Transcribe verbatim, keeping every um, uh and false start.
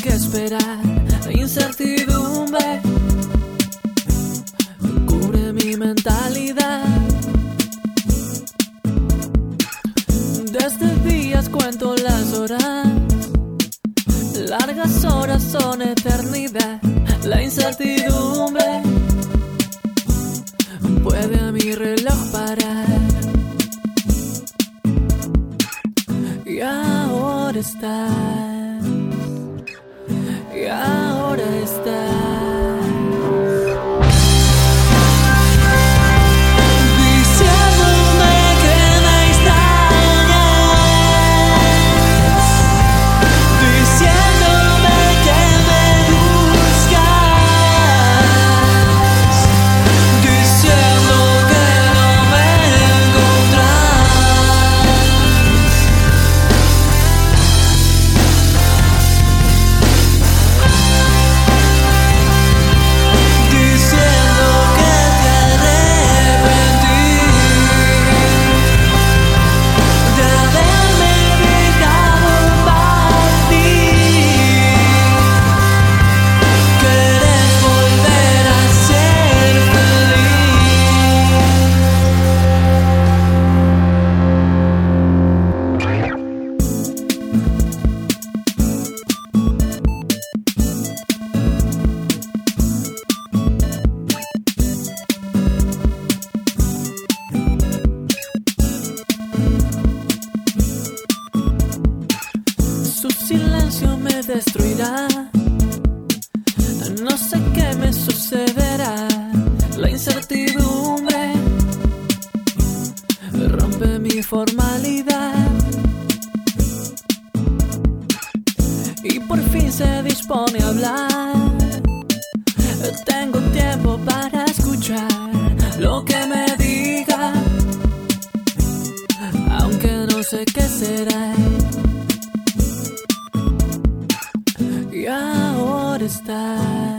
que esperar. La incertidumbre cubre mi mentalidad. Desde días cuento las horas, largas horas son eternidad. La incertidumbre puede a mi reloj parar. Y ahora estás, y ahora estás. Su silencio me destruirá. No sé qué me sucederá. La incertidumbre rompe mi formalidad. Y por fin se dispone a hablar. Tengo tiempo para escuchar lo que me diga, aunque no sé qué será. Y ahora está.